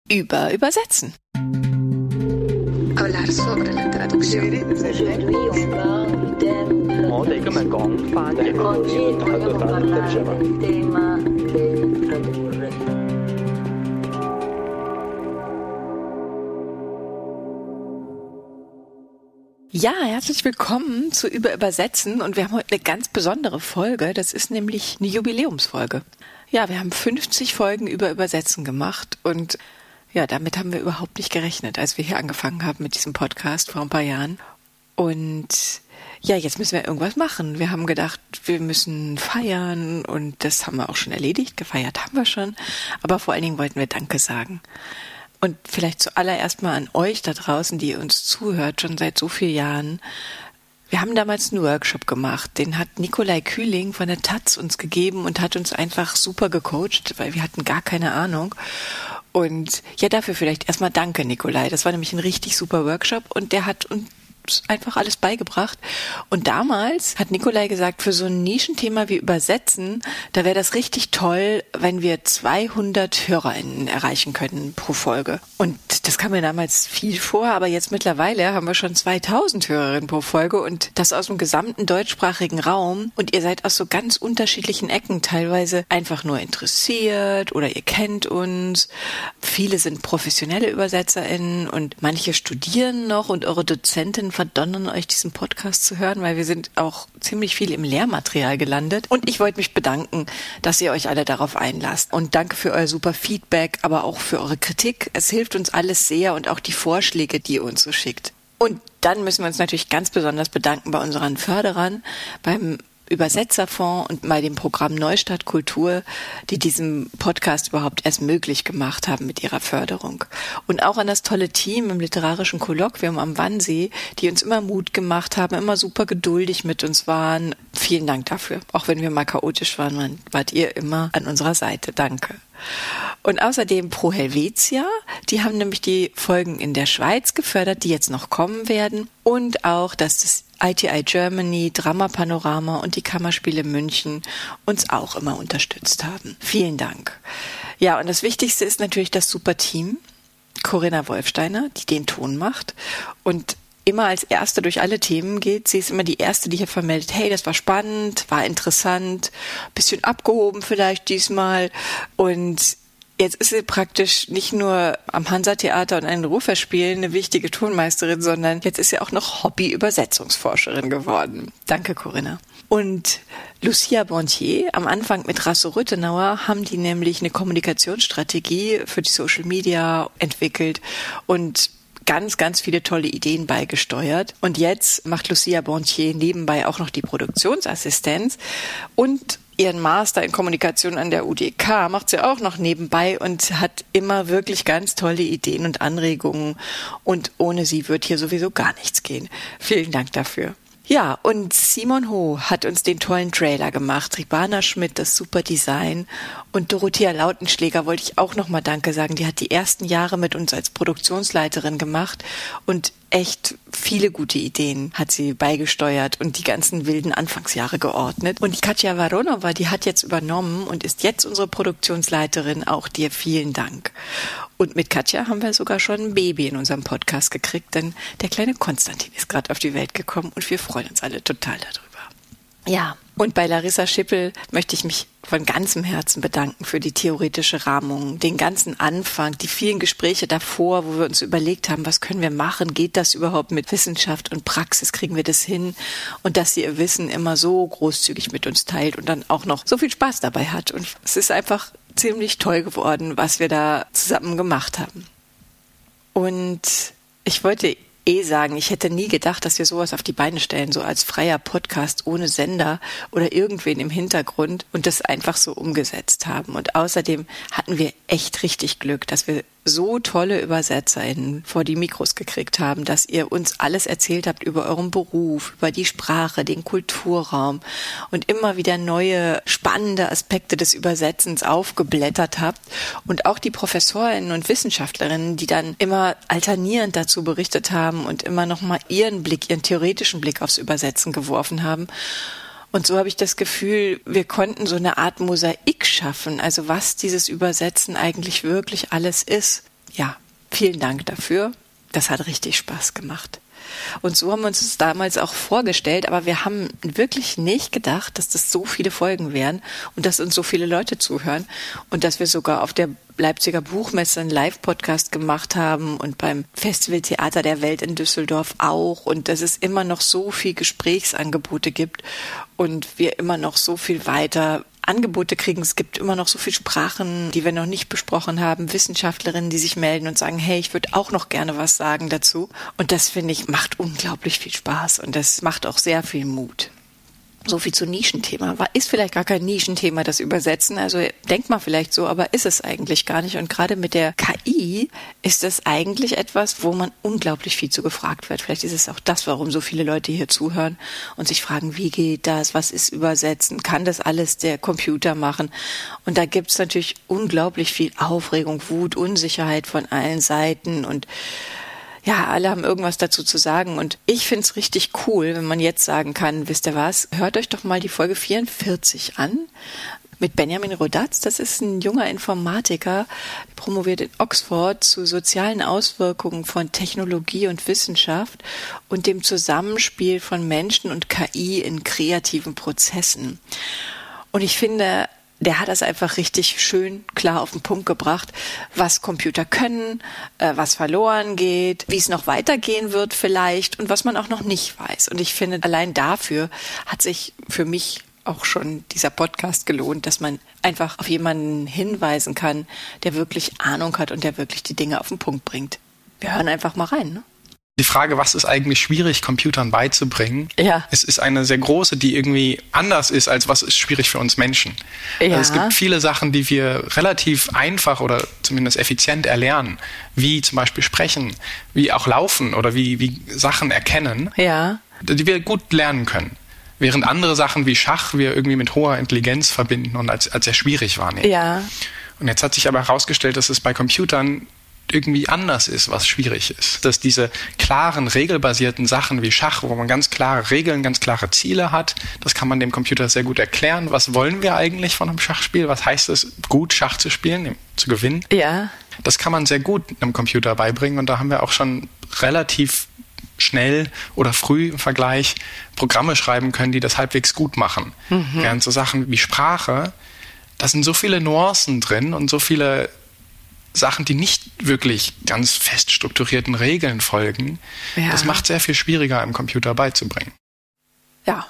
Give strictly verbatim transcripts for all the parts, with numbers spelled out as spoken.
über Übersetzen. Hablar sobre la traducción. Ja, herzlich willkommen zu Über Übersetzen und wir haben heute eine ganz besondere Folge. Das ist nämlich eine Jubiläumsfolge. Ja, wir haben fünfzig Folgen über Übersetzen gemacht und ja, damit haben wir überhaupt nicht gerechnet, als wir hier angefangen haben mit diesem Podcast vor ein paar Jahren. Und ja, jetzt müssen wir irgendwas machen. Wir haben gedacht, wir müssen feiern und das haben wir auch schon erledigt. Gefeiert haben wir schon, aber vor allen Dingen wollten wir Danke sagen. Und vielleicht zuallererst mal an euch da draußen, die uns zuhört, schon seit so vielen Jahren. Wir haben damals einen Workshop gemacht, den hat Nikolai Kühling von der Taz uns gegeben und hat uns einfach super gecoacht, weil wir hatten gar keine Ahnung. Und ja, dafür vielleicht erstmal danke, Nikolai. Das war nämlich ein richtig super Workshop und der hat uns einfach alles beigebracht. Und damals hat Nikolai gesagt, für so ein Nischenthema wie Übersetzen, da wäre das richtig toll, wenn wir zweihundert HörerInnen erreichen können pro Folge. Und das kam mir damals viel vor, aber jetzt mittlerweile haben wir schon zweitausend HörerInnen pro Folge und das aus dem gesamten deutschsprachigen Raum. Und ihr seid aus so ganz unterschiedlichen Ecken, teilweise einfach nur interessiert oder ihr kennt uns. Viele sind professionelle ÜbersetzerInnen und manche studieren noch und eure Dozentinnen verdonnern euch, diesen Podcast zu hören, weil wir sind auch ziemlich viel im Lehrmaterial gelandet. Und ich wollte mich bedanken, dass ihr euch alle darauf einlasst. Und danke für euer super Feedback, aber auch für eure Kritik. Es hilft uns alles sehr und auch die Vorschläge, die ihr uns so schickt. Und dann müssen wir uns natürlich ganz besonders bedanken bei unseren Förderern, beim Übersetzerfonds und bei dem Programm Neustart Kultur, die diesen Podcast überhaupt erst möglich gemacht haben mit ihrer Förderung. Und auch an das tolle Team im literarischen Kolloquium am Wannsee, die uns immer Mut gemacht haben, immer super geduldig mit uns waren. Vielen Dank dafür. Auch wenn wir mal chaotisch waren, wart ihr immer an unserer Seite. Danke. Und außerdem Pro Helvetia, die haben nämlich die Folgen in der Schweiz gefördert, die jetzt noch kommen werden. Und auch, dass das I T I Germany, Drama Panorama und die Kammerspiele München uns auch immer unterstützt haben. Vielen Dank. Ja, und das Wichtigste ist natürlich das super Team. Corinna Wolfsteiner, die den Ton macht und immer als Erste durch alle Themen geht. Sie ist immer die Erste, die hier vermeldet, hey, das war spannend, war interessant, bisschen abgehoben vielleicht diesmal. Und jetzt ist sie praktisch nicht nur am Hansa-Theater und einen Rufer spielen eine wichtige Tonmeisterin, sondern jetzt ist sie auch noch Hobby-Übersetzungsforscherin geworden. Danke, Corinna. Und Lucia Bontier, am Anfang mit Rasso Rüttenauer, haben die nämlich eine Kommunikationsstrategie für die Social Media entwickelt und ganz, ganz viele tolle Ideen beigesteuert. Und jetzt macht Lucia Bontier nebenbei auch noch die Produktionsassistenz und ihren Master in Kommunikation an der U D K macht sie auch noch nebenbei und hat immer wirklich ganz tolle Ideen und Anregungen. Und ohne sie wird hier sowieso gar nichts gehen. Vielen Dank dafür. Ja, und Simon Ho hat uns den tollen Trailer gemacht, Ribana Schmidt das super Design und Dorothea Lautenschläger wollte ich auch nochmal Danke sagen. Die hat die ersten Jahre mit uns als Produktionsleiterin gemacht und echt viele gute Ideen hat sie beigesteuert und die ganzen wilden Anfangsjahre geordnet. Und die Katja Varonova, die hat jetzt übernommen und ist jetzt unsere Produktionsleiterin. Auch dir vielen Dank. Und mit Katja haben wir sogar schon ein Baby in unserem Podcast gekriegt, denn der kleine Konstantin ist gerade auf die Welt gekommen und wir freuen uns alle total darüber. Ja, und bei Larissa Schippel möchte ich mich von ganzem Herzen bedanken für die theoretische Rahmung, den ganzen Anfang, die vielen Gespräche davor, wo wir uns überlegt haben, was können wir machen, geht das überhaupt mit Wissenschaft und Praxis, kriegen wir das hin und dass sie ihr Wissen immer so großzügig mit uns teilt und dann auch noch so viel Spaß dabei hat und es ist einfach ziemlich toll geworden, was wir da zusammen gemacht haben. Und ich wollte eh sagen, ich hätte nie gedacht, dass wir sowas auf die Beine stellen, so als freier Podcast ohne Sender oder irgendwen im Hintergrund und das einfach so umgesetzt haben. Und außerdem hatten wir echt richtig Glück, dass wir so tolle ÜbersetzerInnen vor die Mikros gekriegt haben, dass ihr uns alles erzählt habt über euren Beruf, über die Sprache, den Kulturraum und immer wieder neue spannende Aspekte des Übersetzens aufgeblättert habt und auch die ProfessorInnen und Wissenschaftlerinnen, die dann immer alternierend dazu berichtet haben und immer nochmal ihren Blick, ihren theoretischen Blick aufs Übersetzen geworfen haben. Und so habe ich das Gefühl, wir konnten so eine Art Mosaik schaffen, also was dieses Übersetzen eigentlich wirklich alles ist. ja, vielen Dank dafür. Das hat richtig Spaß gemacht. Und so haben wir uns das damals auch vorgestellt, aber wir haben wirklich nicht gedacht, dass das so viele Folgen wären und dass uns so viele Leute zuhören und dass wir sogar auf der Leipziger Buchmesse einen Live-Podcast gemacht haben und beim Festival Theater der Welt in Düsseldorf auch und dass es immer noch so viel Gesprächsangebote gibt und wir immer noch so viel weiter Angebote kriegen. Es gibt immer noch so viele Sprachen, die wir noch nicht besprochen haben, Wissenschaftlerinnen, die sich melden und sagen, hey, ich würde auch noch gerne was sagen dazu. Und das, finde ich, macht unglaublich viel Spaß und das macht auch sehr viel Mut. So viel zu Nischenthema. Ist vielleicht gar kein Nischenthema, das Übersetzen. Also denkt man vielleicht so, aber ist es eigentlich gar nicht. Und gerade mit der K I ist das eigentlich etwas, wo man unglaublich viel zu gefragt wird. Vielleicht ist es auch das, warum so viele Leute hier zuhören und sich fragen, wie geht das? Was ist Übersetzen? Kann das alles der Computer machen? Und da gibt es natürlich unglaublich viel Aufregung, Wut, Unsicherheit von allen Seiten und ja, alle haben irgendwas dazu zu sagen und ich finde es richtig cool, wenn man jetzt sagen kann, wisst ihr was, hört euch doch mal die Folge vierundvierzig an mit Benjamin Rodatz. Das ist ein junger Informatiker, promoviert in Oxford zu sozialen Auswirkungen von Technologie und Wissenschaft und dem Zusammenspiel von Menschen und K I in kreativen Prozessen. Und ich finde, der hat das einfach richtig schön klar auf den Punkt gebracht, was Computer können, äh, was verloren geht, wie es noch weitergehen wird vielleicht und was man auch noch nicht weiß. Und ich finde, allein dafür hat sich für mich auch schon dieser Podcast gelohnt, dass man einfach auf jemanden hinweisen kann, der wirklich Ahnung hat und der wirklich die Dinge auf den Punkt bringt. Wir hören einfach mal rein, ne? Die Frage, was ist eigentlich schwierig, Computern beizubringen, ja. es ist eine sehr große, die irgendwie anders ist, als was ist schwierig für uns Menschen. Ja. Also es gibt viele Sachen, die wir relativ einfach oder zumindest effizient erlernen, wie zum Beispiel sprechen, wie auch laufen oder wie, wie Sachen erkennen, ja. die wir gut lernen können. Während andere Sachen wie Schach wir irgendwie mit hoher Intelligenz verbinden und als, als sehr schwierig wahrnehmen. Ja. Und jetzt hat sich aber herausgestellt, dass es bei Computern irgendwie anders ist, was schwierig ist. Dass diese klaren, regelbasierten Sachen wie Schach, wo man ganz klare Regeln, ganz klare Ziele hat, das kann man dem Computer sehr gut erklären. Was wollen wir eigentlich von einem Schachspiel? Was heißt es, gut Schach zu spielen, zu gewinnen? Ja. Das kann man sehr gut einem Computer beibringen und da haben wir auch schon relativ schnell oder früh im Vergleich Programme schreiben können, die das halbwegs gut machen. Mhm. Während so Sachen wie Sprache, da sind so viele Nuancen drin und so viele Sachen, die nicht wirklich ganz fest strukturierten Regeln folgen, ja. Das macht sehr viel schwieriger, einem Computer beizubringen. Ja,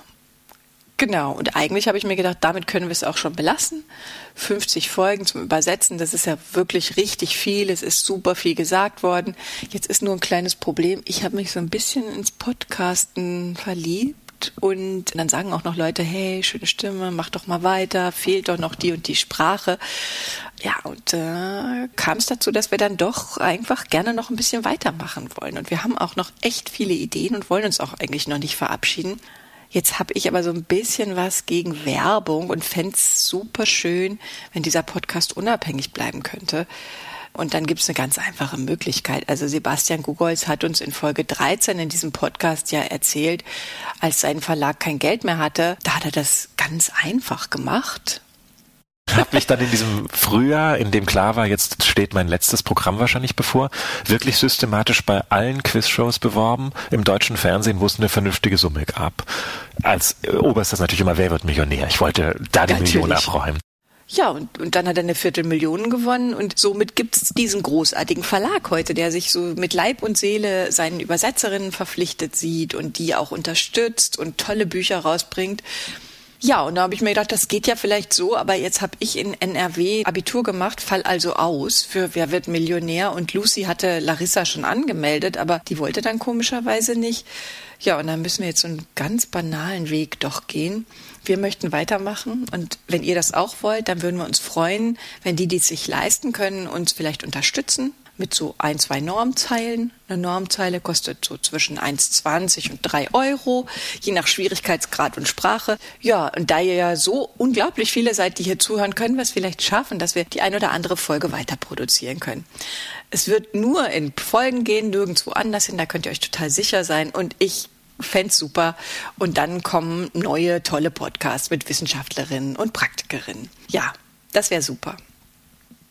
genau. Und eigentlich habe ich mir gedacht, damit können wir es auch schon belassen. fünfzig Folgen zum Übersetzen, das ist ja wirklich richtig viel. Es ist super viel gesagt worden. Jetzt ist nur ein kleines Problem. Ich habe mich so ein bisschen ins Podcasten verliebt. Und dann sagen auch noch Leute, hey, schöne Stimme, mach doch mal weiter, fehlt doch noch die und die Sprache. Ja, und äh, kam es dazu, dass wir dann doch einfach gerne noch ein bisschen weitermachen wollen. Und wir haben auch noch echt viele Ideen und wollen uns auch eigentlich noch nicht verabschieden. Jetzt habe ich aber so ein bisschen was gegen Werbung und fände es super schön, wenn dieser Podcast unabhängig bleiben könnte. Und dann gibt es eine ganz einfache Möglichkeit. Also Sebastian Gugolz hat uns in Folge dreizehn in diesem Podcast ja erzählt, als sein Verlag kein Geld mehr hatte, da hat er das ganz einfach gemacht. Ich habe mich dann in diesem Frühjahr, in dem klar war, jetzt steht mein letztes Programm wahrscheinlich bevor, wirklich systematisch bei allen Quizshows beworben, im deutschen Fernsehen, wo es eine vernünftige Summe gab. Als oberstes natürlich immer, wer wird Millionär? Ich wollte da die Million abräumen. Ja, und, und dann hat er eine Viertelmillion gewonnen und somit gibt es diesen großartigen Verlag heute, der sich so mit Leib und Seele seinen Übersetzerinnen verpflichtet sieht und die auch unterstützt und tolle Bücher rausbringt. Ja, und da habe ich mir gedacht, das geht ja vielleicht so, aber jetzt habe ich in N R W Abitur gemacht, fall also aus für Wer wird Millionär und Lucy hatte Larissa schon angemeldet, aber die wollte dann komischerweise nicht. Ja, und dann müssen wir jetzt so einen ganz banalen Weg doch gehen. Wir möchten weitermachen und wenn ihr das auch wollt, dann würden wir uns freuen, wenn die, die es sich leisten können, uns vielleicht unterstützen mit so ein, zwei Normzeilen. Eine Normzeile kostet so zwischen eins Komma zwanzig und drei Euro, je nach Schwierigkeitsgrad und Sprache. Ja, und da ihr ja so unglaublich viele seid, die hier zuhören, können wir es vielleicht schaffen, dass wir die ein oder andere Folge weiter produzieren können. Es wird nur in Folgen gehen, nirgendwo anders hin, da könnt ihr euch total sicher sein und ich fänd's super. Und dann kommen neue, tolle Podcasts mit Wissenschaftlerinnen und Praktikerinnen. Ja, das wäre super.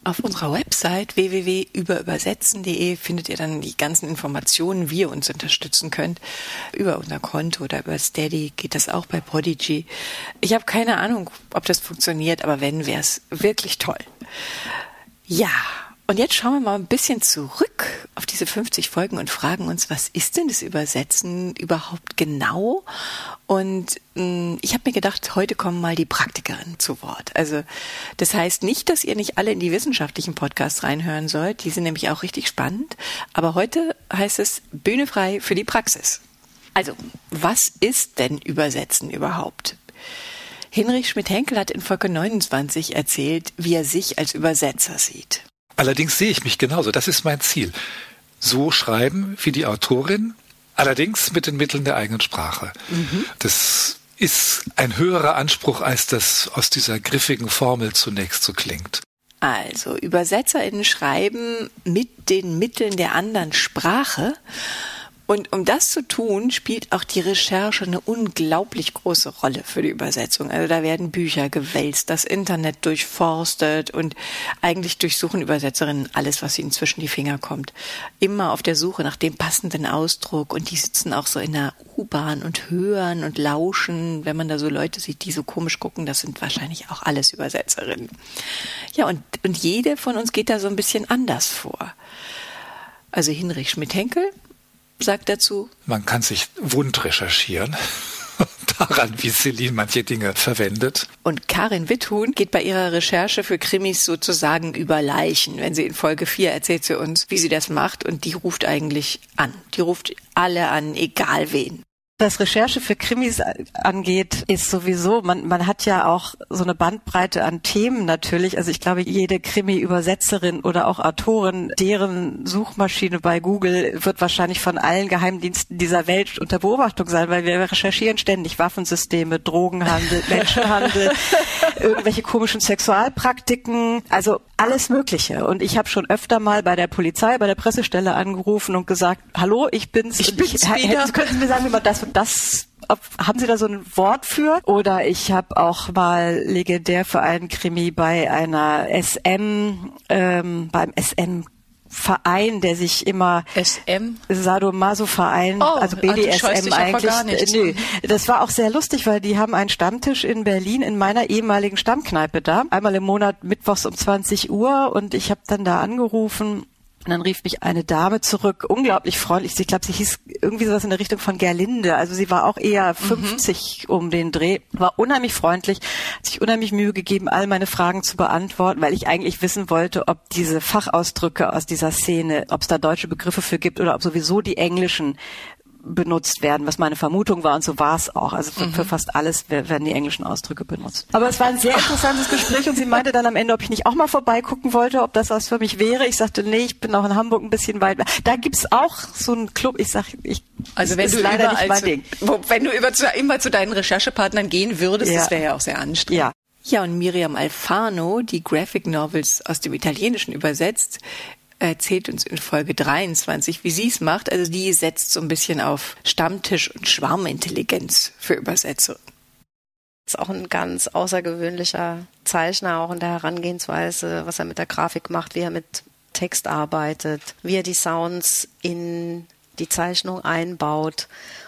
Auf unserer Website w w w punkt über übersetzen punkt de findet ihr dann die ganzen Informationen, wie ihr uns unterstützen könnt. Über unser Konto oder über Steady geht das auch bei Podigy. Ich habe keine Ahnung, ob das funktioniert, aber wenn, wäre es wirklich toll. Ja, und jetzt schauen wir mal ein bisschen zurück auf diese fünfzig Folgen und fragen uns, was ist denn das Übersetzen überhaupt genau? Und mh, ich habe mir gedacht, heute kommen mal die Praktikerinnen zu Wort. Also das heißt nicht, dass ihr nicht alle in die wissenschaftlichen Podcasts reinhören sollt. Die sind nämlich auch richtig spannend. Aber heute heißt es Bühne frei für die Praxis. Also, was ist denn Übersetzen überhaupt? Hinrich Schmidt-Henkel hat in Folge neunundzwanzig erzählt, wie er sich als Übersetzer sieht. Allerdings sehe ich mich genauso. Das ist mein Ziel. So schreiben wie die Autorin, allerdings mit den Mitteln der eigenen Sprache. Mhm. Das ist ein höherer Anspruch, als das aus dieser griffigen Formel zunächst so klingt. Also, ÜbersetzerInnen schreiben mit den Mitteln der anderen Sprache. Und um das zu tun, spielt auch die Recherche eine unglaublich große Rolle für die Übersetzung. Also da werden Bücher gewälzt, das Internet durchforstet und eigentlich durchsuchen Übersetzerinnen alles, was ihnen zwischen die Finger kommt. Immer auf der Suche nach dem passenden Ausdruck, und die sitzen auch so in der U-Bahn und hören und lauschen. Wenn man da so Leute sieht, die so komisch gucken, das sind wahrscheinlich auch alles Übersetzerinnen. Ja, und, und jede von uns geht da so ein bisschen anders vor. Also Hinrich Schmidt-Henkel sagt dazu: Man kann sich wund recherchieren, daran, wie Celine manche Dinge verwendet. Und Karin Witthuhn geht bei ihrer Recherche für Krimis sozusagen über Leichen. Wenn sie in Folge vier erzählt sie uns, wie sie das macht, und die ruft eigentlich an. Die ruft alle an, egal wen. Was Recherche für Krimis angeht, ist sowieso, man, man hat ja auch so eine Bandbreite an Themen natürlich. Also ich glaube, jede Krimi-Übersetzerin oder auch Autorin, deren Suchmaschine bei Google wird wahrscheinlich von allen Geheimdiensten dieser Welt unter Beobachtung sein, weil wir recherchieren ständig Waffensysteme, Drogenhandel, Menschenhandel, irgendwelche komischen Sexualpraktiken, also alles Mögliche. Und ich habe schon öfter mal bei der Polizei, bei der Pressestelle angerufen und gesagt: Hallo, ich bin's. Ich bin's ich, wieder. Könnten Sie mir sagen, wie man das und das, ob, haben Sie da so ein Wort für? Oder ich habe auch mal legendär für einen Krimi bei einer S M, ähm, beim S M Verein, der sich immer S M Sadomaso-Verein, oh, also B D S M eigentlich. Gar nicht. Nö, das war auch sehr lustig, weil die haben einen Stammtisch in Berlin in meiner ehemaligen Stammkneipe da, einmal im Monat mittwochs um zwanzig Uhr, und ich habe dann da angerufen. Und dann rief mich eine Dame zurück, unglaublich freundlich. Ich glaube, sie hieß irgendwie sowas in der Richtung von Gerlinde. Also sie war auch eher fünfzig mhm. um den Dreh. War unheimlich freundlich, hat sich unheimlich Mühe gegeben, all meine Fragen zu beantworten, weil ich eigentlich wissen wollte, ob diese Fachausdrücke aus dieser Szene, ob es da deutsche Begriffe für gibt oder ob sowieso die englischen benutzt werden, was meine Vermutung war, und so war es auch. Also für, mhm. für fast alles werden die englischen Ausdrücke benutzt. Aber es war ein sehr interessantes Gespräch, und sie meinte dann am Ende, ob ich nicht auch mal vorbeigucken wollte, ob das was für mich wäre. Ich sagte, nee, ich bin auch in Hamburg ein bisschen weit. Da gibt's auch so einen Club. Ich sag, ich also wenn ist du leider nicht mein zu, Ding. Wo, wenn du über zu, immer zu deinen Recherchepartnern gehen würdest, ja. Das wäre ja auch sehr anstrengend. Ja. Ja, und Miriam Alfano, die Graphic Novels aus dem Italienischen übersetzt, erzählt uns in Folge dreiundzwanzig, wie sie es macht. Also die setzt so ein bisschen auf Stammtisch- und Schwarmintelligenz für Übersetzung. Ist auch ein ganz außergewöhnlicher Zeichner, auch in der Herangehensweise, was er mit der Grafik macht, wie er mit Text arbeitet, wie er die Sounds in die Zeichnung einbaut.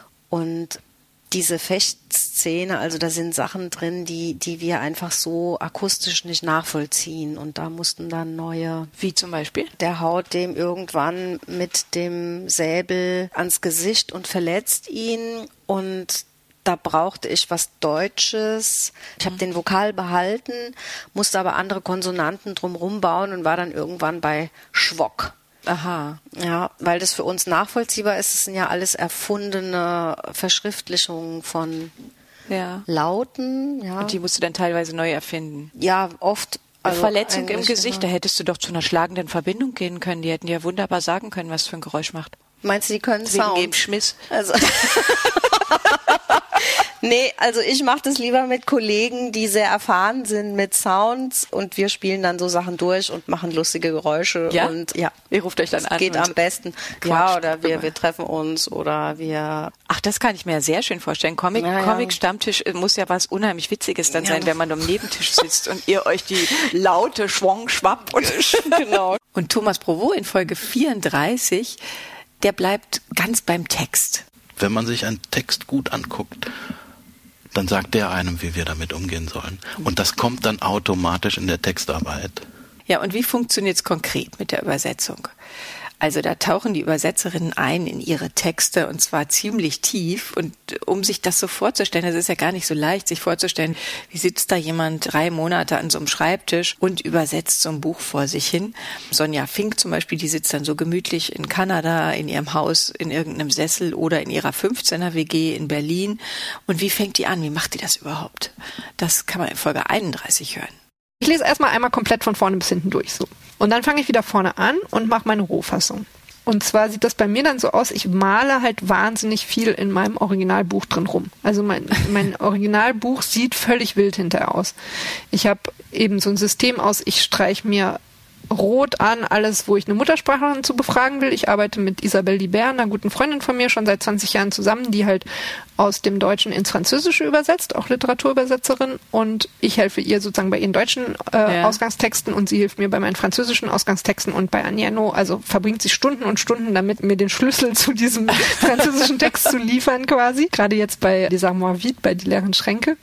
Und diese Fechtszene, also da sind Sachen drin, die, die wir einfach so akustisch nicht nachvollziehen. Und da mussten dann neue... Wie zum Beispiel? Der haut dem irgendwann mit dem Säbel ans Gesicht und verletzt ihn. Und da brauchte ich was Deutsches. Ich habe den Vokal behalten, musste aber andere Konsonanten drumherum bauen und war dann irgendwann bei Schwock. Aha. Ja, weil das für uns nachvollziehbar ist. Es sind ja alles erfundene Verschriftlichungen von ja. Lauten. Ja. Und die musst du dann teilweise neu erfinden. Ja, oft. Also Verletzung im Gesicht, immer. Da hättest du doch zu einer schlagenden Verbindung gehen können. Die hätten ja wunderbar sagen können, was für ein Geräusch macht. Meinst du, die können Deswegen Sound? Eben Schmiss. Also Nee, also ich mache das lieber mit Kollegen, die sehr erfahren sind mit Sounds und wir spielen dann so Sachen durch und machen lustige Geräusche. Ja? Und ja, ihr ruft euch dann das an. Geht am besten. Quatsch. Ja, oder wir, wir treffen uns oder wir... Ach, das kann ich mir sehr schön vorstellen. Comic, Ja, ja. Comic-Stammtisch muss ja was unheimlich Witziges dann Ja. sein, wenn man am Nebentisch sitzt und ihr euch die laute Schwong schwapp und Genau. Und Thomas Provost in Folge vierunddreißig, der bleibt ganz beim Text. Wenn man sich einen Text gut anguckt, dann sagt der einem, wie wir damit umgehen sollen. Und das kommt dann automatisch in der Textarbeit. Ja, und wie funktioniert es konkret mit der Übersetzung? Also da tauchen die Übersetzerinnen ein in ihre Texte und zwar ziemlich tief. Und um sich das so vorzustellen, das ist ja gar nicht so leicht, sich vorzustellen, wie sitzt da jemand drei Monate an so einem Schreibtisch und übersetzt so ein Buch vor sich hin. Sonja Fink zum Beispiel, die sitzt dann so gemütlich in Kanada, in ihrem Haus, in irgendeinem Sessel oder in ihrer fünfzehner W G in Berlin. Und wie fängt die an? Wie macht die das überhaupt? Das kann man in Folge einunddreißig hören. Ich lese erstmal einmal komplett von vorne bis hinten durch. So. Und dann fange ich wieder vorne an und mache meine Rohfassung. Und zwar sieht das bei mir dann so aus, ich male halt wahnsinnig viel in meinem Originalbuch drin rum. Also mein, mein Originalbuch sieht völlig wild hinterher aus. Ich habe eben so ein System aus, ich streiche mir rot an, alles, wo ich eine Muttersprachlerin zu befragen will. Ich arbeite mit Isabelle Libert, einer guten Freundin von mir, schon seit zwanzig Jahren zusammen, die halt aus dem Deutschen ins Französische übersetzt, auch Literaturübersetzerin. Und ich helfe ihr sozusagen bei ihren deutschen äh, ja. Ausgangstexten und sie hilft mir bei meinen französischen Ausgangstexten und bei Annie Ernaux. Also verbringt sie Stunden und Stunden damit, mir den Schlüssel zu diesem französischen Text zu liefern quasi. Gerade jetzt bei Les Armoires Vides, bei Die leeren Schränke.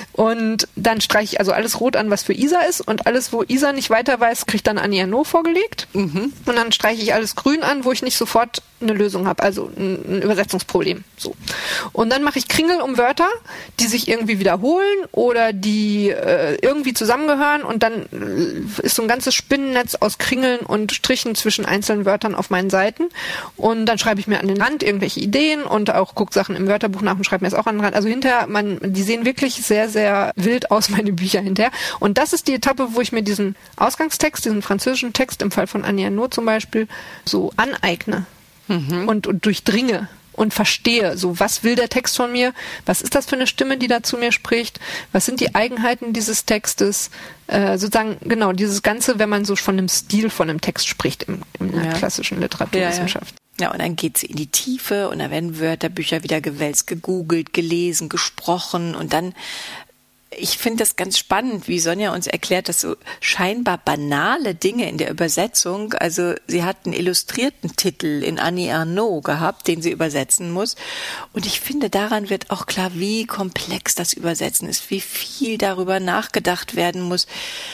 Und dann streiche ich also alles rot an, was für Isa ist und alles, wo Isa nicht weiter weiß, kriegt dann Annie Ernaux vorgelegt. Mhm. Und dann streiche ich alles grün an, wo ich nicht sofort eine Lösung habe, also ein, ein Übersetzungsproblem. So. Und dann mache ich Kringel um Wörter, die sich irgendwie wiederholen oder die äh, irgendwie zusammengehören und dann ist so ein ganzes Spinnennetz aus Kringeln und Strichen zwischen einzelnen Wörtern auf meinen Seiten und dann schreibe ich mir an den Rand irgendwelche Ideen und auch gucke Sachen im Wörterbuch nach und schreibe mir das auch an den Rand. Also hinterher, man, die sehen wirklich sehr, sehr wild aus, meine Bücher hinterher. Und das ist die Etappe, wo ich mir diesen Ausgangstext, diesen französischen Text, im Fall von Annie Ernaux zum Beispiel, so aneigne. Mhm. Und, und durchdringe und verstehe, so was will der Text von mir, was ist das für eine Stimme, die da zu mir spricht, was sind die Eigenheiten dieses Textes, äh, sozusagen, genau, dieses Ganze, wenn man so von dem Stil von einem Text spricht im, in der ja. klassischen Literaturwissenschaft. Ja, ja. Ja, und dann geht sie in die Tiefe und da werden Wörterbücher wieder gewälzt, gegoogelt, gelesen, gesprochen und dann ich finde das ganz spannend, wie Sonja uns erklärt, dass so scheinbar banale Dinge in der Übersetzung, also sie hat einen illustrierten Titel in Annie Ernaux gehabt, den sie übersetzen muss. Und ich finde, daran wird auch klar, wie komplex das Übersetzen ist, wie viel darüber nachgedacht werden muss,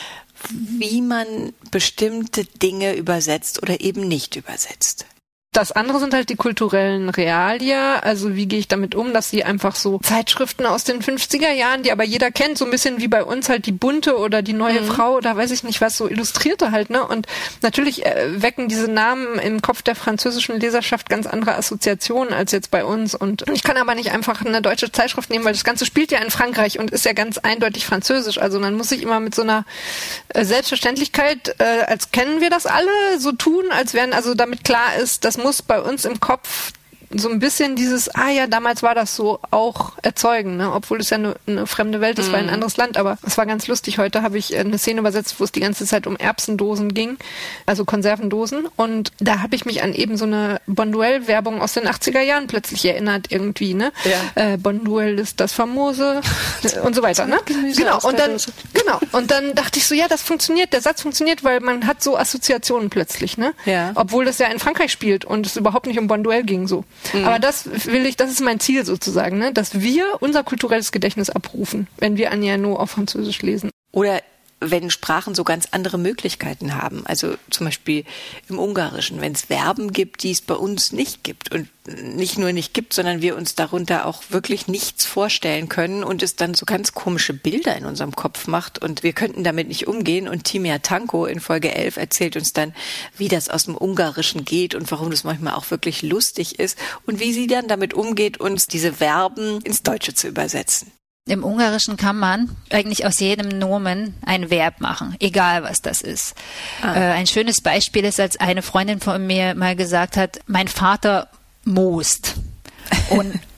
wie man bestimmte Dinge übersetzt oder eben nicht übersetzt. Das andere sind halt die kulturellen Realia, also wie gehe ich damit um, dass sie einfach so Zeitschriften aus den fünfziger Jahren, die aber jeder kennt, so ein bisschen wie bei uns halt die Bunte oder die neue mhm. Frau oder weiß ich nicht was, so Illustrierte halt, ne? Und natürlich äh, wecken diese Namen im Kopf der französischen Leserschaft ganz andere Assoziationen als jetzt bei uns und ich kann aber nicht einfach eine deutsche Zeitschrift nehmen, weil das Ganze spielt ja in Frankreich und ist ja ganz eindeutig französisch, also man muss sich immer mit so einer äh, Selbstverständlichkeit, äh, als kennen wir das alle, so tun, als wären, also damit klar ist, dass muss bei uns im Kopf so ein bisschen dieses, ah ja, damals war das so, auch erzeugen, ne? Obwohl es ja eine, eine fremde Welt ist, mm. war ein anderes Land, aber es war ganz lustig. Heute habe ich eine Szene übersetzt, wo es die ganze Zeit um Erbsendosen ging, also Konservendosen und da habe ich mich an eben so eine Bonduelle-Werbung aus den achtziger Jahren plötzlich erinnert irgendwie, ne? Ja. Äh, Bonduelle ist das famose und so weiter, ne? Genau, und dann, genau, und dann dachte ich so, ja, das funktioniert, der Satz funktioniert, weil man hat so Assoziationen plötzlich, ne? Ja. Obwohl das ja in Frankreich spielt und es überhaupt nicht um Bonduelle ging, so. Mhm. Aber das will ich, das ist mein Ziel sozusagen, ne? Dass wir unser kulturelles Gedächtnis abrufen, wenn wir Annie Ernaux auf Französisch lesen. Oder wenn Sprachen so ganz andere Möglichkeiten haben. Also zum Beispiel im Ungarischen, wenn es Verben gibt, die es bei uns nicht gibt und nicht nur nicht gibt, sondern wir uns darunter auch wirklich nichts vorstellen können und es dann so ganz komische Bilder in unserem Kopf macht und wir könnten damit nicht umgehen. Und Timea Tanko in Folge elf erzählt uns dann, wie das aus dem Ungarischen geht und warum das manchmal auch wirklich lustig ist und wie sie dann damit umgeht, uns diese Verben ins Deutsche zu übersetzen. Im Ungarischen kann man eigentlich aus jedem Nomen ein Verb machen, egal was das ist. Ah. Äh, ein schönes Beispiel ist, als eine Freundin von mir mal gesagt hat, mein Vater moost. Und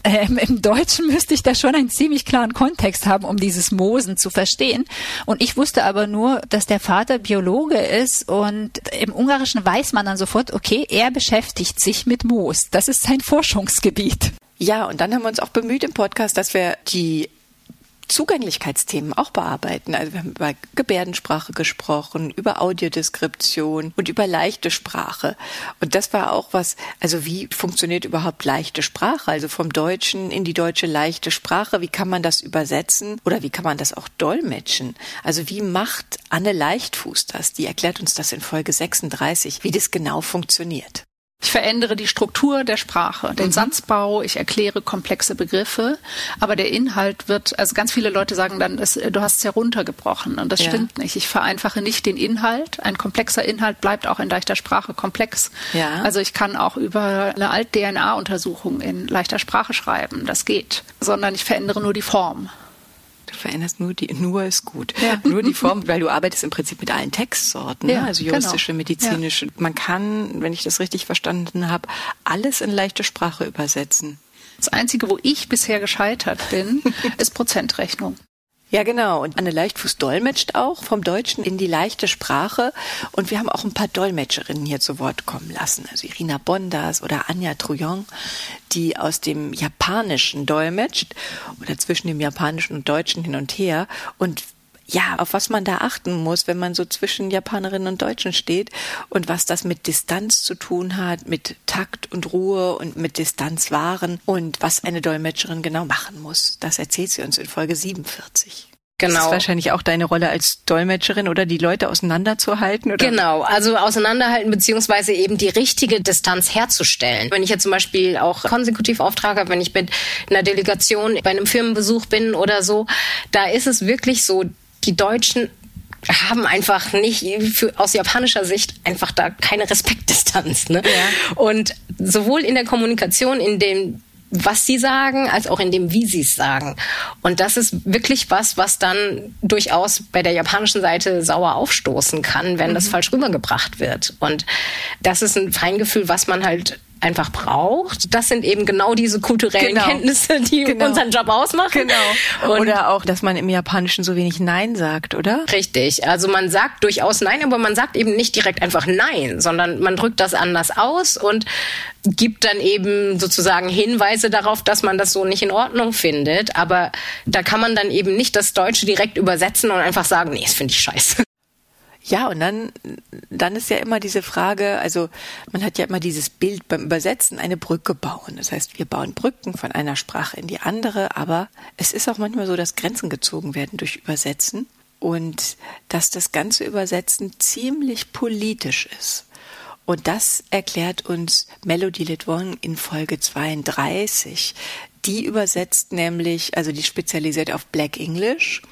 Ähm, Im Deutschen müsste ich da schon einen ziemlich klaren Kontext haben, um dieses Moosen zu verstehen. Und ich wusste aber nur, dass der Vater Biologe ist und im Ungarischen weiß man dann sofort, okay, er beschäftigt sich mit Moos. Das ist sein Forschungsgebiet. Ja, und dann haben wir uns auch bemüht im Podcast, dass wir die Zugänglichkeitsthemen auch bearbeiten. Also wir haben über Gebärdensprache gesprochen, über Audiodeskription und über leichte Sprache. Und das war auch was, also wie funktioniert überhaupt leichte Sprache? Also vom Deutschen in die deutsche leichte Sprache, wie kann man das übersetzen oder wie kann man das auch dolmetschen? Also wie macht Anne Leichtfuß das? Die erklärt uns das in Folge sechsunddreißig, wie das genau funktioniert. Ich verändere die Struktur der Sprache, den mhm. Satzbau, ich erkläre komplexe Begriffe, aber der Inhalt wird, also ganz viele Leute sagen dann, es, du hast es ja runtergebrochen und das ja. stimmt nicht. Ich vereinfache nicht den Inhalt. Ein komplexer Inhalt bleibt auch in leichter Sprache komplex. Ja. Also ich kann auch über eine Alt-D N A-Untersuchung in leichter Sprache schreiben, das geht, sondern ich verändere nur die Form. Du veränderst nur die, nur ist gut. Ja. Nur die Form, weil du arbeitest im Prinzip mit allen Textsorten, ja, ne? Also juristische, genau. medizinische. Ja. Man kann, wenn ich das richtig verstanden habe, alles in leichte Sprache übersetzen. Das Einzige, wo ich bisher gescheitert bin, ist Prozentrechnung. Ja, genau. Und Anne Leichtfuß dolmetscht auch vom Deutschen in die leichte Sprache. Und wir haben auch ein paar Dolmetscherinnen hier zu Wort kommen lassen. Also Irina Bondas oder Anja Trouillon, die aus dem Japanischen dolmetscht oder zwischen dem Japanischen und Deutschen hin und her. Und ja, auf was man da achten muss, wenn man so zwischen Japanerinnen und Deutschen steht und was das mit Distanz zu tun hat, mit Takt und Ruhe und mit Distanz wahren und was eine Dolmetscherin genau machen muss. Das erzählt sie uns in Folge siebenundvierzig. Genau. Das ist wahrscheinlich auch deine Rolle als Dolmetscherin, oder die Leute auseinanderzuhalten? Oder? Genau, also auseinanderhalten beziehungsweise eben die richtige Distanz herzustellen. Wenn ich jetzt zum Beispiel auch konsekutiv Auftrag habe, wenn ich mit einer Delegation bei einem Firmenbesuch bin oder so, da ist es wirklich so, die Deutschen haben einfach nicht, für, aus japanischer Sicht, einfach da keine Respektdistanz. Ne? Ja. Und sowohl in der Kommunikation, in dem, was sie sagen, als auch in dem, wie sie es sagen. Und das ist wirklich was, was dann durchaus bei der japanischen Seite sauer aufstoßen kann, wenn mhm. das falsch rübergebracht wird. Und das ist ein Feingefühl, was man halt einfach braucht. Das sind eben genau diese kulturellen genau. Kenntnisse, die genau. unseren Job ausmachen. Genau. Und oder auch, dass man im Japanischen so wenig Nein sagt, oder? Richtig. Also man sagt durchaus Nein, aber man sagt eben nicht direkt einfach Nein, sondern man drückt das anders aus und gibt dann eben sozusagen Hinweise darauf, dass man das so nicht in Ordnung findet. Aber da kann man dann eben nicht das Deutsche direkt übersetzen und einfach sagen, nee, das finde ich scheiße. Ja, und dann, dann ist ja immer diese Frage, also man hat ja immer dieses Bild beim Übersetzen, eine Brücke bauen. Das heißt, wir bauen Brücken von einer Sprache in die andere, aber es ist auch manchmal so, dass Grenzen gezogen werden durch Übersetzen und dass das ganze Übersetzen ziemlich politisch ist. Und das erklärt uns Melody Lidwong in Folge zweiunddreißig. Die übersetzt nämlich, also die spezialisiert auf Black English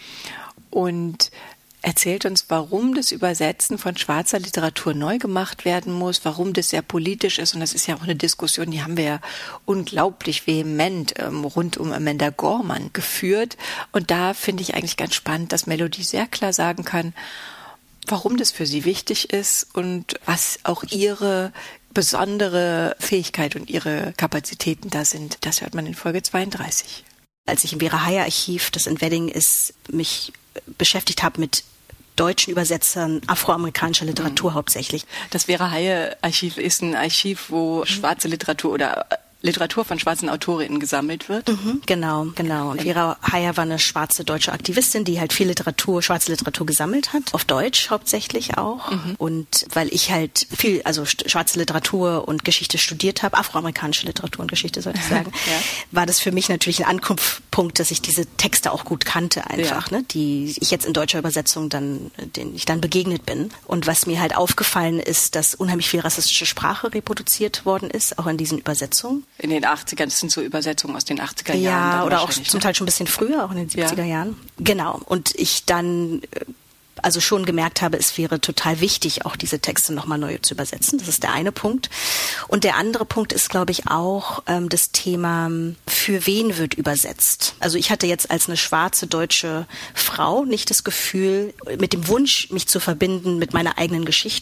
und erzählt uns, warum das Übersetzen von schwarzer Literatur neu gemacht werden muss, warum das sehr politisch ist. Und das ist ja auch eine Diskussion, die haben wir ja unglaublich vehement ähm, rund um Amanda Gorman geführt. Und da finde ich eigentlich ganz spannend, dass Melody sehr klar sagen kann, warum das für sie wichtig ist und was auch ihre besondere Fähigkeit und ihre Kapazitäten da sind. Das hört man in Folge zweiunddreißig. Als ich im Vera Heyer Archiv, das in Wedding ist, mich beschäftigt habe mit deutschen Übersetzern afroamerikanischer Literatur mhm. hauptsächlich. Das Vera Heyer Archiv ist ein Archiv, wo mhm. schwarze Literatur oder Literatur von schwarzen Autorinnen gesammelt wird. Mhm, genau, genau. Und Vera Heyer war eine schwarze deutsche Aktivistin, die halt viel Literatur, schwarze Literatur gesammelt hat. Auf Deutsch hauptsächlich auch. Mhm. Und weil ich halt viel, also schwarze Literatur und Geschichte studiert habe, afroamerikanische Literatur und Geschichte sollte ich sagen, ja. war das für mich natürlich ein Ankunftspunkt, dass ich diese Texte auch gut kannte einfach, ja. ne, die ich jetzt in deutscher Übersetzung dann, denen ich dann begegnet bin. Und was mir halt aufgefallen ist, dass unheimlich viel rassistische Sprache reproduziert worden ist, auch in diesen Übersetzungen. In den achtzigern, das sind so Übersetzungen aus den achtziger Jahren. Ja, oder auch zum Teil schon ein bisschen früher, auch in den siebziger ja. Jahren. Genau. Und ich dann also schon gemerkt habe, es wäre total wichtig, auch diese Texte nochmal neu zu übersetzen. Das ist der eine Punkt. Und der andere Punkt ist, glaube ich, auch ähm, das Thema, für wen wird übersetzt. Also ich hatte jetzt als eine schwarze deutsche Frau nicht das Gefühl, mit dem Wunsch, mich zu verbinden mit meiner eigenen Geschichte,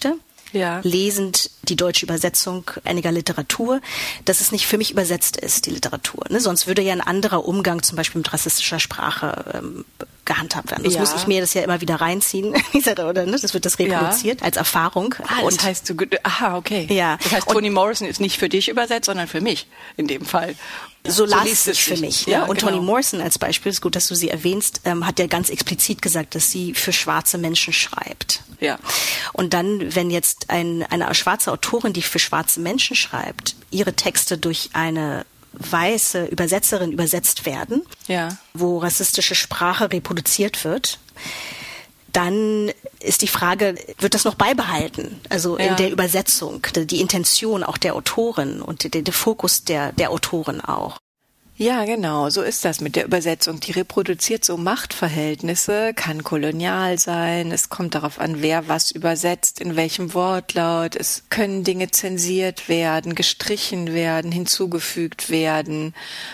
ja. lesend die deutsche Übersetzung einiger Literatur, dass es nicht für mich übersetzt ist, die Literatur. Ne? Sonst würde ja ein anderer Umgang zum Beispiel mit rassistischer Sprache ähm, gehandhabt werden. Das ja. muss ich mir das ja immer wieder reinziehen. oder, ne? Das wird das reproduziert ja. als Erfahrung. Ah, das und heißt, du, aha, okay. Ja. Das heißt, Toni Morrison ist nicht für dich übersetzt, sondern für mich in dem Fall. So, so las es für mich. Ja, ne? Und genau. Toni Morrison als Beispiel, ist gut, dass du sie erwähnst, ähm, hat ja ganz explizit gesagt, dass sie für schwarze Menschen schreibt. Ja. Und dann, wenn jetzt ein, eine schwarze Autorin, die für schwarze Menschen schreibt, ihre Texte durch eine weiße Übersetzerin übersetzt werden, ja. wo rassistische Sprache reproduziert wird, dann ist die Frage, wird das noch beibehalten? Also ja. in der Übersetzung, die Intention auch der Autorin und der, der Fokus der, der Autorin auch. Ja, genau, so ist das mit der Übersetzung. Die reproduziert so Machtverhältnisse, kann kolonial sein, es kommt darauf an, wer was übersetzt, in welchem Wortlaut, es können Dinge zensiert werden, gestrichen werden, hinzugefügt werden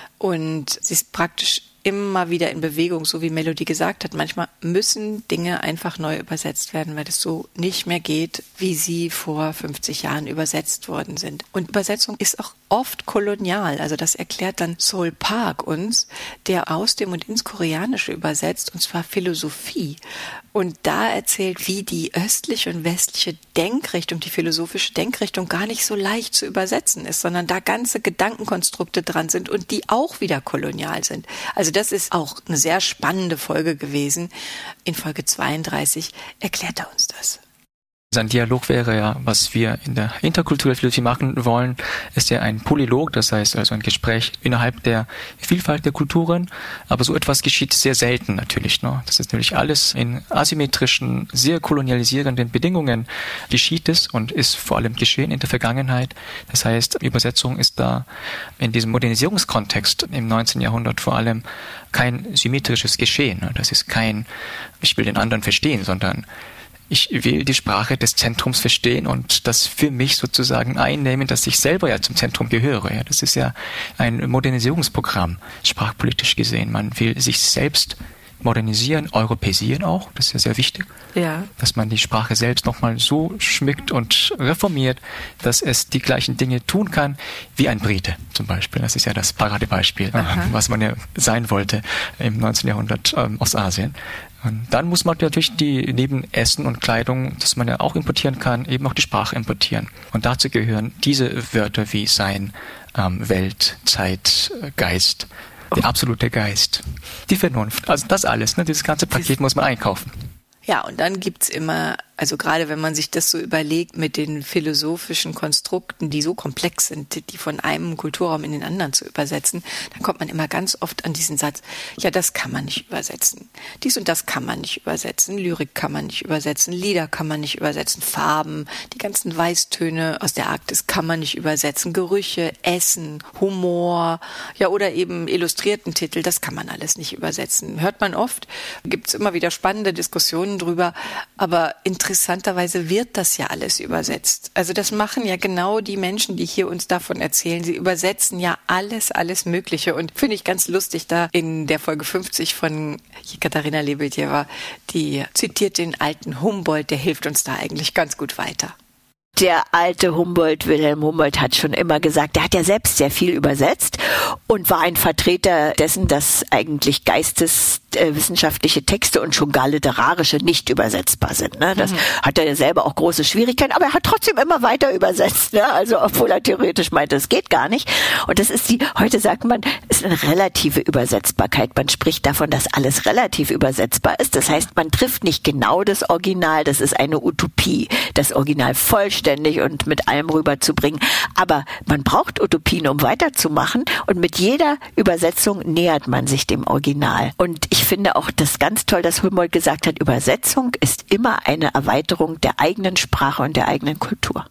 und sie ist praktisch immer wieder in Bewegung, so wie Melody gesagt hat. Manchmal müssen Dinge einfach neu übersetzt werden, weil es so nicht mehr geht, wie sie vor fünfzig Jahren übersetzt worden sind. Und Übersetzung ist auch oft kolonial. Also das erklärt dann Sol Park uns, der aus dem und ins Koreanische übersetzt, und zwar Philosophie. Und da erzählt, wie die östliche und westliche Denkrichtung, die philosophische Denkrichtung gar nicht so leicht zu übersetzen ist, sondern da ganze Gedankenkonstrukte dran sind und die auch wieder kolonial sind. Also das ist auch eine sehr spannende Folge gewesen. In Folge zweiunddreißig erklärt er uns das. Ein Dialog wäre ja, was wir in der interkulturellen Philosophie machen wollen, ist ja ein Polylog, das heißt also ein Gespräch innerhalb der Vielfalt der Kulturen, aber so etwas geschieht sehr selten natürlich. Ne? Das ist natürlich alles in asymmetrischen, sehr kolonialisierenden Bedingungen geschieht es und ist vor allem geschehen in der Vergangenheit. Das heißt, Übersetzung ist da in diesem Modernisierungskontext im neunzehnten Jahrhundert vor allem kein symmetrisches Geschehen. Ne? Das ist kein, ich will den anderen verstehen, sondern ich will die Sprache des Zentrums verstehen und das für mich sozusagen einnehmen, dass ich selber ja zum Zentrum gehöre. Ja, das ist ja ein Modernisierungsprogramm, sprachpolitisch gesehen. Man will sich selbst modernisieren, europäisieren auch, das ist ja sehr wichtig, ja. Dass man die Sprache selbst nochmal so schmückt und reformiert, dass es die gleichen Dinge tun kann, wie ein Brite zum Beispiel. Das ist ja das Paradebeispiel, Aha. was man ja sein wollte im neunzehnten Jahrhundert ähm, Ostasien. Und dann muss man natürlich die neben Essen und Kleidung, das man ja auch importieren kann, eben auch die Sprache importieren. Und dazu gehören diese Wörter wie Sein, ähm, Welt, Zeit, Geist, oh. der absolute Geist, die Vernunft. Also das alles, ne? Dieses ganze Paket muss man einkaufen. Ja, und dann gibt's immer, also gerade wenn man sich das so überlegt mit den philosophischen Konstrukten, die so komplex sind, die von einem Kulturraum in den anderen zu übersetzen, dann kommt man immer ganz oft an diesen Satz, ja, das kann man nicht übersetzen. Dies und das kann man nicht übersetzen. Lyrik kann man nicht übersetzen. Lieder kann man nicht übersetzen. Farben, die ganzen Weißtöne aus der Arktis kann man nicht übersetzen. Gerüche, Essen, Humor, ja, oder eben illustrierten Titel, das kann man alles nicht übersetzen. Hört man oft, gibt's immer wieder spannende Diskussionen drüber, aber interessanterweise wird das ja alles übersetzt. Also das machen ja genau die Menschen, die hier uns davon erzählen. Sie übersetzen ja alles, alles Mögliche und finde ich ganz lustig da in der Folge fünfzig von Jekaterina Lebedjewa, die zitiert den alten Humboldt, der hilft uns da eigentlich ganz gut weiter. Der alte Humboldt, Wilhelm Humboldt, hat schon immer gesagt, der hat ja selbst sehr viel übersetzt und war ein Vertreter dessen, dass eigentlich geisteswissenschaftliche Texte und schon gar literarische nicht übersetzbar sind. Ne? Das mhm. hat er ja selber auch große Schwierigkeiten, aber er hat trotzdem immer weiter übersetzt. Ne? Also obwohl er theoretisch meinte, es geht gar nicht. Und das ist die, heute sagt man, ist eine relative Übersetzbarkeit. Man spricht davon, dass alles relativ übersetzbar ist. Das heißt, man trifft nicht genau das Original, das ist eine Utopie. Das Original vollständig und mit allem rüberzubringen. Aber man braucht Utopien, um weiterzumachen und mit jeder Übersetzung nähert man sich dem Original. Und ich finde auch das ganz toll, dass Humboldt gesagt hat, Übersetzung ist immer eine Erweiterung der eigenen Sprache und der eigenen Kultur.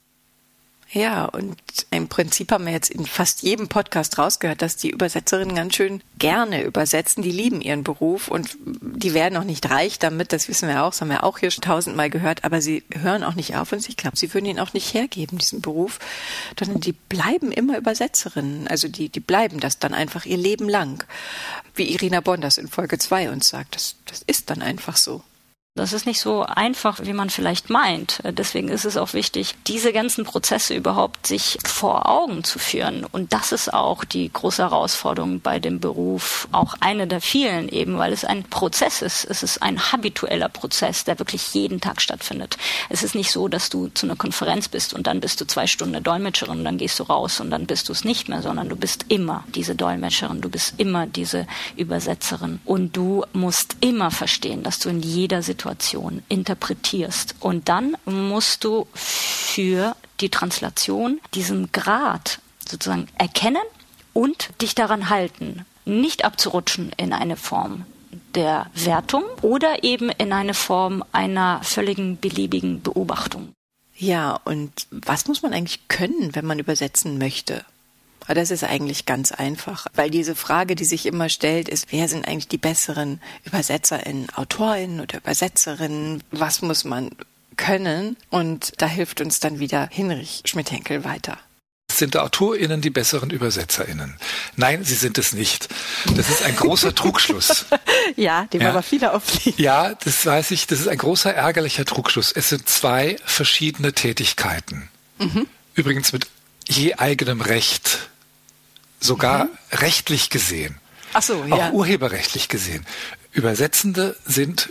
Ja, und im Prinzip haben wir jetzt in fast jedem Podcast rausgehört, dass die Übersetzerinnen ganz schön gerne übersetzen. Die lieben ihren Beruf und die werden auch nicht reich damit, das wissen wir auch, das haben wir auch hier schon tausendmal gehört, aber sie hören auch nicht auf und ich glaube, sie würden ihn auch nicht hergeben, diesen Beruf, sondern die bleiben immer Übersetzerinnen. Also die, die bleiben das dann einfach ihr Leben lang. Wie Irina Bonn das in Folge zwei uns sagt, das, das ist dann einfach so. Das ist nicht so einfach, wie man vielleicht meint. Deswegen ist es auch wichtig, diese ganzen Prozesse überhaupt sich vor Augen zu führen. Und das ist auch die große Herausforderung bei dem Beruf, auch eine der vielen eben, weil es ein Prozess ist. Es ist ein habitueller Prozess, der wirklich jeden Tag stattfindet. Es ist nicht so, dass du zu einer Konferenz bist und dann bist du zwei Stunden eine Dolmetscherin und dann gehst du raus und dann bist du es nicht mehr, sondern du bist immer diese Dolmetscherin, du bist immer diese Übersetzerin. Und du musst immer verstehen, dass du in jeder Situation interpretierst. Und dann musst du für die Translation diesen Grad sozusagen erkennen und dich daran halten, nicht abzurutschen in eine Form der Wertung oder eben in eine Form einer völligen beliebigen Beobachtung. Ja, und was muss man eigentlich können, wenn man übersetzen möchte? Das ist eigentlich ganz einfach, weil diese Frage, die sich immer stellt, ist, wer sind eigentlich die besseren UbersetzerInnen, AutorInnen oder Übersetzerinnen? Was muss man können? Und da hilft uns dann wieder Hinrich Schmidt-Henkel weiter. Sind AutorInnen die besseren ÜbersetzerInnen? Nein, sie sind es nicht. Das ist ein großer Trugschluss. Ja, dem ja. aber viele aufliegen. Ja, das weiß ich. Das ist ein großer ärgerlicher Trugschluss. Es sind zwei verschiedene Tätigkeiten. Mhm. Übrigens mit je eigenem Recht. Sogar mhm. rechtlich gesehen. Ach so, auch ja. urheberrechtlich gesehen. Übersetzende sind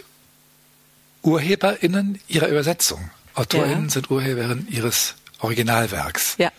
UrheberInnen ihrer Übersetzung. AutorInnen ja. sind UrheberInnen ihres Originalwerks. Ja.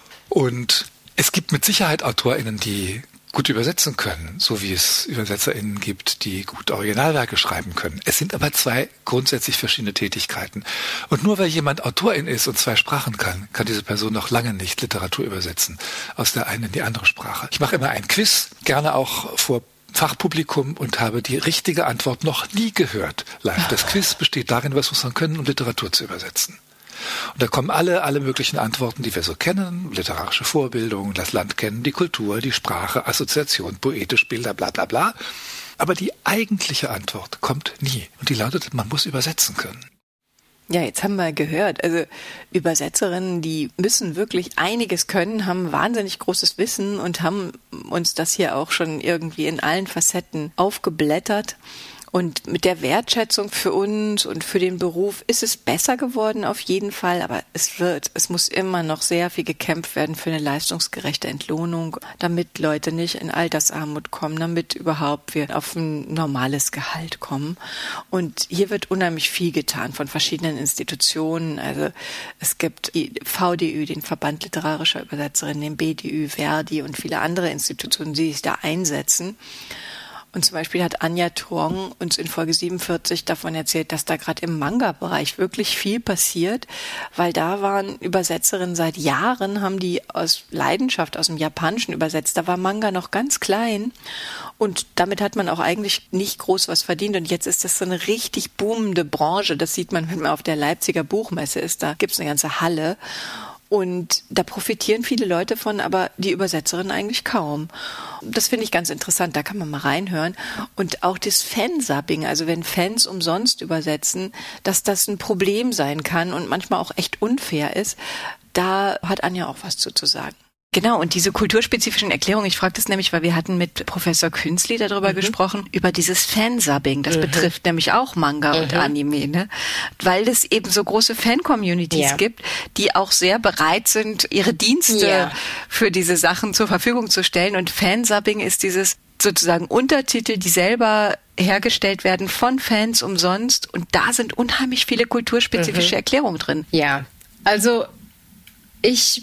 Und es gibt mit Sicherheit AutorInnen, die gut übersetzen können, so wie es ÜbersetzerInnen gibt, die gut Originalwerke schreiben können. Es sind aber zwei grundsätzlich verschiedene Tätigkeiten. Und nur weil jemand Autorin ist und zwei Sprachen kann, kann diese Person noch lange nicht Literatur übersetzen, aus der einen in die andere Sprache. Ich mache immer ein Quiz, gerne auch vor Fachpublikum, und habe die richtige Antwort noch nie gehört live. Das Quiz besteht darin, was muss man können, um Literatur zu übersetzen. Und da kommen alle, alle möglichen Antworten, die wir so kennen, literarische Vorbildung, das Land kennen, die Kultur, die Sprache, Assoziation, poetisch, Bilder, bla bla bla. Aber die eigentliche Antwort kommt nie. Und die lautet, man muss übersetzen können. Ja, jetzt haben wir gehört, also Übersetzerinnen, die müssen wirklich einiges können, haben wahnsinnig großes Wissen und haben uns das hier auch schon irgendwie in allen Facetten aufgeblättert. Und mit der Wertschätzung für uns und für den Beruf ist es besser geworden auf jeden Fall, aber es wird, es muss immer noch sehr viel gekämpft werden für eine leistungsgerechte Entlohnung, damit Leute nicht in Altersarmut kommen, damit überhaupt wir auf ein normales Gehalt kommen. Und hier wird unheimlich viel getan von verschiedenen Institutionen. Also es gibt die V D Ü, den Verband literarischer Übersetzerinnen, den B D Ü, Verdi und viele andere Institutionen, die sich da einsetzen. Und zum Beispiel hat Anja Truong uns in Folge siebenundvierzig davon erzählt, dass da gerade im Manga-Bereich wirklich viel passiert, weil da waren Übersetzerinnen seit Jahren, haben die aus Leidenschaft aus dem Japanischen übersetzt. Da war Manga noch ganz klein und damit hat man auch eigentlich nicht groß was verdient. Und jetzt ist das so eine richtig boomende Branche. Das sieht man, wenn man auf der Leipziger Buchmesse ist. Da gibt's eine ganze Halle. Und da profitieren viele Leute von, aber die Übersetzerin eigentlich kaum. Das finde ich ganz interessant, da kann man mal reinhören. Und auch das Fansubbing, also wenn Fans umsonst übersetzen, dass das ein Problem sein kann und manchmal auch echt unfair ist, da hat Anja auch was zu, zu sagen. Genau, und diese kulturspezifischen Erklärungen, ich frage das nämlich, weil wir hatten mit Professor Künzli darüber mhm. gesprochen, über dieses Fansubbing. Das mhm. betrifft nämlich auch Manga mhm. und Anime, ne? Weil es eben so große Fan-Communities ja. gibt, die auch sehr bereit sind, ihre Dienste ja. für diese Sachen zur Verfügung zu stellen. Und Fansubbing ist dieses sozusagen Untertitel, die selber hergestellt werden von Fans umsonst. Und da sind unheimlich viele kulturspezifische mhm. Erklärungen drin. Ja, also ich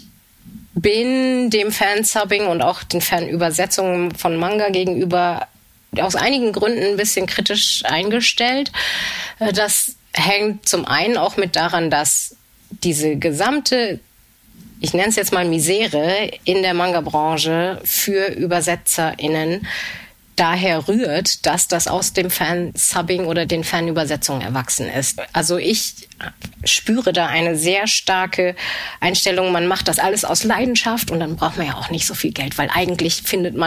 bin dem Fansubbing und auch den Fanübersetzungen von Manga gegenüber aus einigen Gründen ein bisschen kritisch eingestellt. Das hängt zum einen auch mit daran, dass diese gesamte, ich nenne es jetzt mal Misere in der Manga-Branche für ÜbersetzerInnen daher rührt, dass das aus dem Fansubbing oder den Fanübersetzungen erwachsen ist. Also ich spüre da eine sehr starke Einstellung, man macht das alles aus Leidenschaft und dann braucht man ja auch nicht so viel Geld, weil eigentlich findet man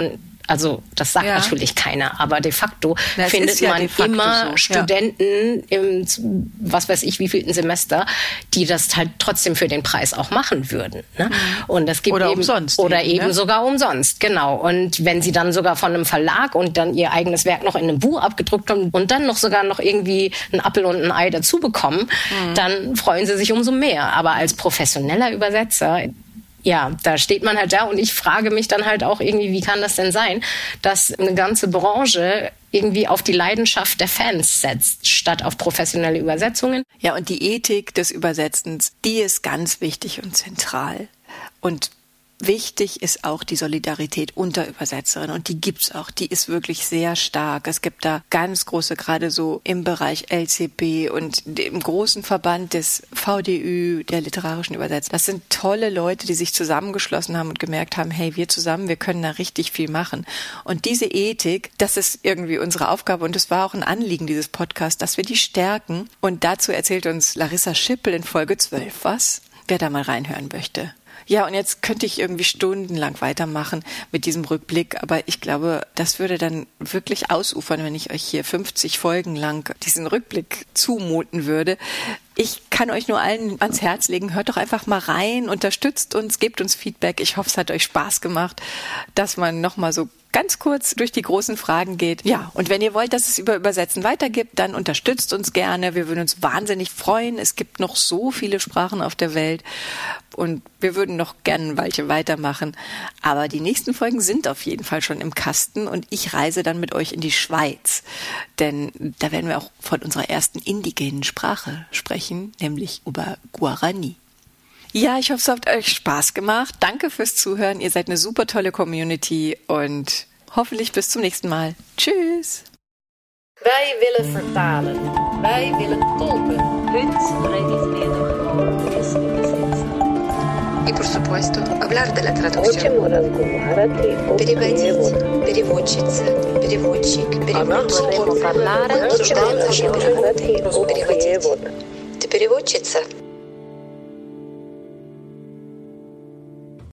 Also das sagt Ja. natürlich keiner, aber de facto Na, es findet ist ja man de facto immer so, Studenten im, was weiß ich, wievielten Semester, die das halt trotzdem für den Preis auch machen würden. Ne? Mhm. Und das gibt Oder eben, umsonst Oder eben, eben ne? sogar umsonst, genau. Und wenn sie dann sogar von einem Verlag und dann ihr eigenes Werk noch in einem Buch abgedruckt haben und dann noch sogar noch irgendwie einen Apfel und ein Ei dazu bekommen, mhm. dann freuen sie sich umso mehr. Aber als professioneller Übersetzer, ja, da steht man halt da und ich frage mich dann halt auch irgendwie, wie kann das denn sein, dass eine ganze Branche irgendwie auf die Leidenschaft der Fans setzt, statt auf professionelle Übersetzungen. Ja, und die Ethik des Übersetzens, die ist ganz wichtig und zentral. Und wichtig ist auch die Solidarität unter Übersetzerinnen und die gibt's auch, die ist wirklich sehr stark. Es gibt da ganz große, gerade so im Bereich L C B und im großen Verband des V D Ü, der literarischen Übersetzer. Das sind tolle Leute, die sich zusammengeschlossen haben und gemerkt haben, hey, wir zusammen, wir können da richtig viel machen. Und diese Ethik, das ist irgendwie unsere Aufgabe und es war auch ein Anliegen dieses Podcasts, dass wir die stärken. Und dazu erzählt uns Larissa Schippel in Folge zwölf was, wer da mal reinhören möchte. Ja, und jetzt könnte ich irgendwie stundenlang weitermachen mit diesem Rückblick, aber ich glaube, das würde dann wirklich ausufern, wenn ich euch hier fünfzig Folgen lang diesen Rückblick zumuten würde. Ich kann euch nur allen ans Herz legen, hört doch einfach mal rein, unterstützt uns, gebt uns Feedback. Ich hoffe, es hat euch Spaß gemacht, dass man nochmal so ganz kurz durch die großen Fragen geht. Ja, und wenn ihr wollt, dass es über Übersetzen weitergibt, dann unterstützt uns gerne. Wir würden uns wahnsinnig freuen. Es gibt noch so viele Sprachen auf der Welt und wir würden noch gerne ein Weilchen weitermachen. Aber die nächsten Folgen sind auf jeden Fall schon im Kasten und ich reise dann mit euch in die Schweiz. Denn da werden wir auch von unserer ersten indigenen Sprache sprechen, nämlich über Guarani. Ja, ich hoffe, es hat euch Spaß gemacht. Danke fürs Zuhören. Ihr seid eine super tolle Community und hoffentlich bis zum nächsten Mal. Tschüss. Wij willen vertalen. Wij willen tolken. Heute rede ich mir noch über übersetzen. И, por supuesto, hablar de la traducción. Переводить, переводчица, переводчик, переводчик. Обсуждаем наши грамоты. Переводить. Ты переводчица?